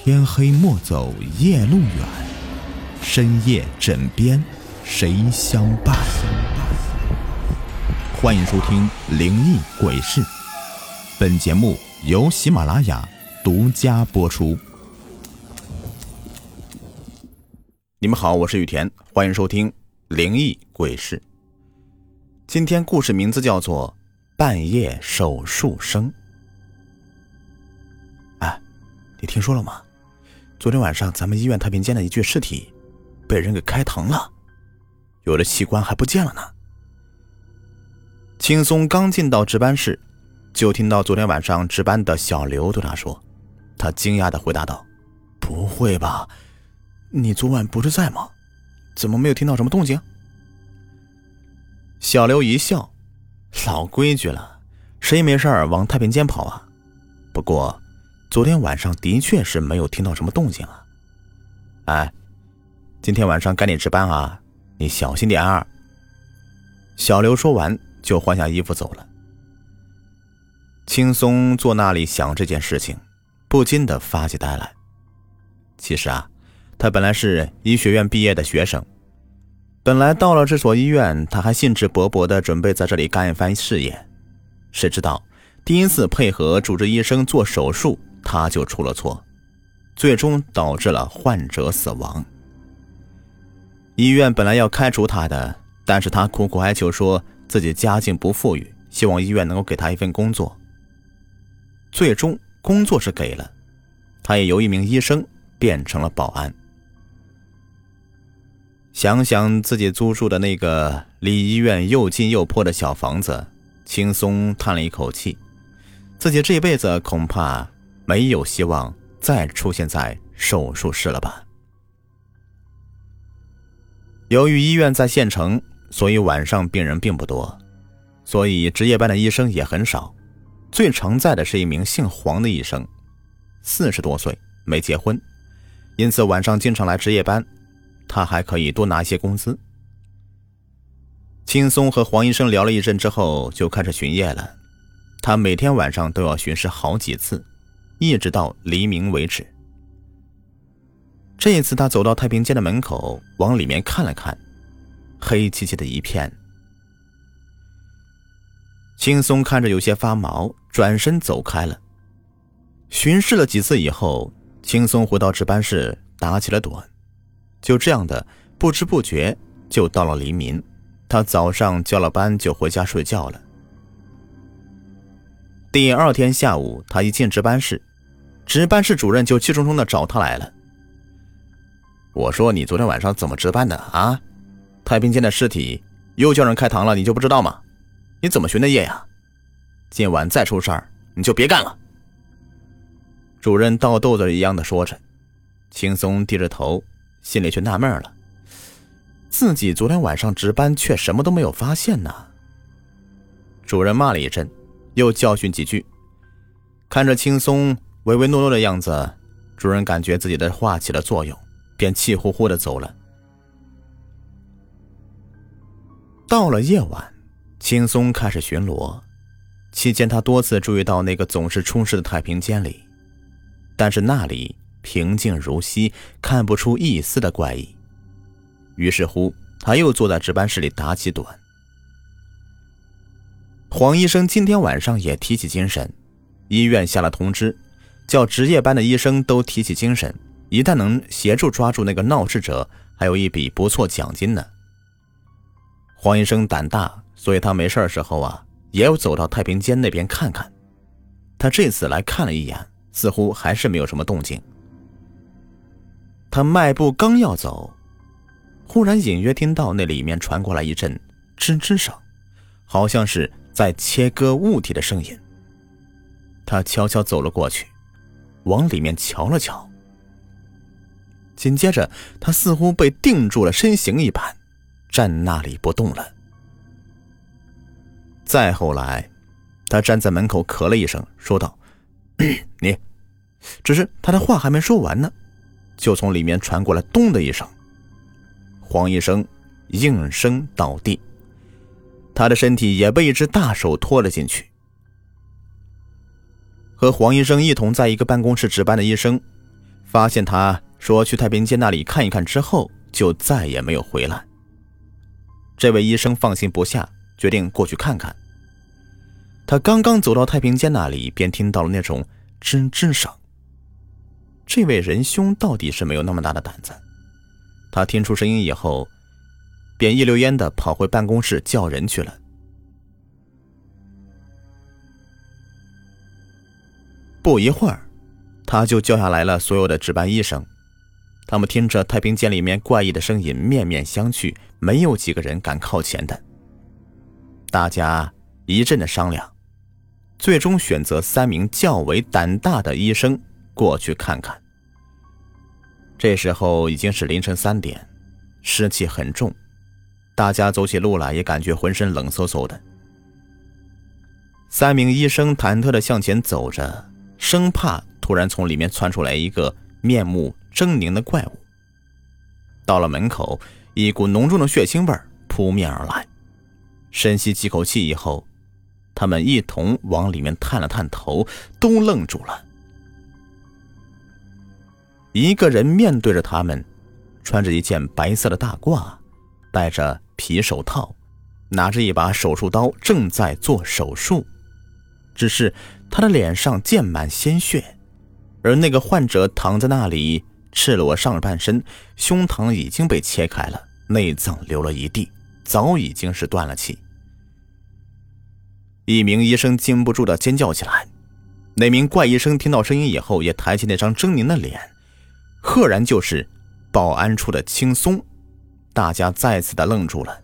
天黑莫走夜路远，深夜枕边谁相伴？欢迎收听灵异鬼事，本节目由喜马拉雅独家播出。你们好，我是雨田，欢迎收听灵异鬼事。今天故事名字叫做半夜手术声。你听说了吗？昨天晚上咱们医院太平间的一具尸体被人给开膛了，有的器官还不见了呢。青松刚进到值班室，就听到昨天晚上值班的小刘对他说。他惊讶地回答道：不会吧，你昨晚不是在吗？怎么没有听到什么动静？小刘一笑：老规矩了，谁没事往太平间跑啊？不过昨天晚上的确是没有听到什么动静啊。今天晚上该你值班啊，你小心点啊。小刘说完就换下衣服走了。青松坐那里想这件事情，不禁地发起呆来。其实他本来是医学院毕业的学生，本来到了这所医院，他还兴致勃勃地准备在这里干一番事业。谁知道第一次配合主治医生做手术，他就出了错，最终导致了患者死亡。医院本来要开除他的，但是他苦苦哀求说自己家境不富裕，希望医院能够给他一份工作。最终工作是给了，他也由一名医生变成了保安。想想自己租住的那个离医院又近又破的小房子，轻松叹了一口气，自己这辈子恐怕没有希望再出现在手术室了吧。由于医院在县城，所以晚上病人并不多，所以值夜班的医生也很少。最常在的是一名姓黄的医生，40多岁，没结婚，因此晚上经常来值夜班，他还可以多拿一些工资。青松和黄医生聊了一阵之后，就开始巡夜了。他每天晚上都要巡视好几次，一直到黎明为止。这一次他走到太平间的门口，往里面看了看，黑漆漆的一片。青松看着有些发毛，转身走开了。巡视了几次以后，青松回到值班室打起了盹。就这样的不知不觉就到了黎明，他早上交了班就回家睡觉了。第二天下午，他一进值班室，值班室主任就气冲冲地找他来了。我说你昨天晚上怎么值班的啊？太平间的尸体又叫人开膛了，你就不知道吗？你怎么巡的夜呀？今晚再出事儿你就别干了。主任倒豆子一样的说着，青松低着头，心里却纳闷了，自己昨天晚上值班却什么都没有发现呢。主任骂了一阵，又教训几句，看着青松唯唯诺诺的样子，主任感觉自己的话起了作用，便气呼呼的走了。到了夜晚，青松开始巡逻，期间他多次注意到那个总是出事的太平间里，但是那里平静如昔，看不出一丝的怪异。于是乎他又坐在值班室里打起盹。黄医生今天晚上也提起精神，医院下了通知，叫值夜班的医生都提起精神，一旦能协助抓住那个闹事者，还有一笔不错奖金呢。黄医生胆大，所以他没事的时候也有走到太平间那边看看。他这次来看了一眼，似乎还是没有什么动静。他迈步刚要走，忽然隐约听到那里面传过来一阵吱吱声，好像是在切割物体的声音。他悄悄走了过去，往里面瞧了瞧。紧接着他似乎被定住了身形一般，站那里不动了。再后来他站在门口咳了一声，说道：你。只是他的话还没说完呢，就从里面传过来咚的一声，黄医生应声倒地，他的身体也被一只大手拖了进去。和黄医生一同在一个办公室值班的医生发现他说去太平间那里看一看之后，就再也没有回来。这位医生放心不下，决定过去看看。他刚刚走到太平间那里，便听到了那种吱吱声。这位仁兄到底是没有那么大的胆子，他听出声音以后，便一溜烟地跑回办公室叫人去了。不一会儿，他就叫下来了所有的值班医生。他们听着太平间里面怪异的声音，面面相觑，没有几个人敢靠前的。大家一阵的商量，最终选择3名较为胆大的医生过去看看。这时候已经是凌晨3点，湿气很重，大家走起路来也感觉浑身冷飕飕的。3名医生忐忑地向前走着，生怕突然从里面窜出来一个面目狰狞的怪物。到了门口，一股浓重的血腥味扑面而来。深吸几口气以后，他们一同往里面探了探头，都愣住了。一个人面对着他们，穿着一件白色的大褂，戴着皮手套，拿着一把手术刀，正在做手术。只是他的脸上溅满鲜血，而那个患者躺在那里，赤裸上半身，胸膛已经被切开了，内脏流了一地，早已经是断了气。一名医生禁不住地尖叫起来，那名怪医生听到声音以后，也抬起那张狰狞的脸，赫然就是保安处的青松。大家再次的愣住了。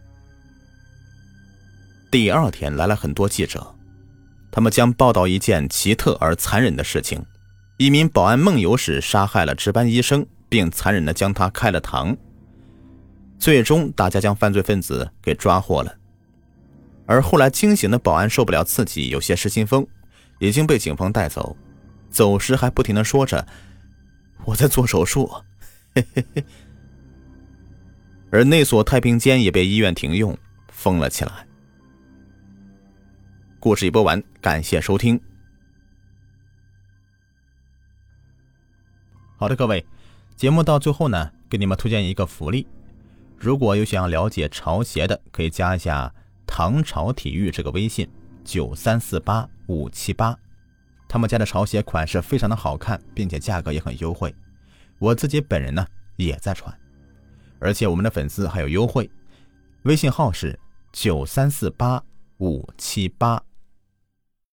第2天来了很多记者，他们将报道一件奇特而残忍的事情：一名保安梦游时杀害了值班医生，并残忍地将他开了膛。最终大家将犯罪分子给抓获了。而后来惊醒的保安受不了刺激，有些失心疯，已经被警方带走，走时还不停地说着我在做手术，嘿嘿嘿。而那所太平间也被医院停用，封了起来。故事已播完，感谢收听。好的，各位，节目到最后呢，给你们推荐一个福利。如果有想要了解潮鞋的，可以加一下唐朝体育这个微信9348578，他们家的潮鞋款式非常的好看，并且价格也很优惠。我自己本人呢也在穿，而且我们的粉丝还有优惠，微信号是9348578。